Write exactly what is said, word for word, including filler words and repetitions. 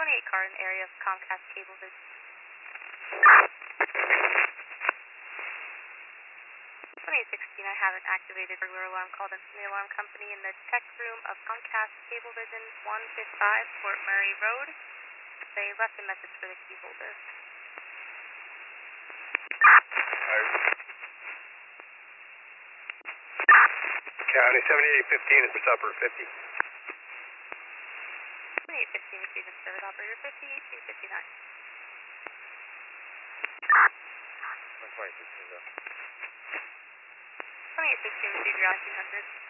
twenty-eight car in the area of Comcast Cablevision. twenty-eight sixteen, I have an activated burglar alarm called in from the alarm company in the tech room of Comcast Cablevision one fifty-five Fort Murray Road. They left a message for the key holder. County seventy-eight fifteen is for Supper fifty. twenty-eight fifteen received and service operator fifty, two fifty-nine. twenty-eight fifteen, twenty-eight sixteen received your I two hundred.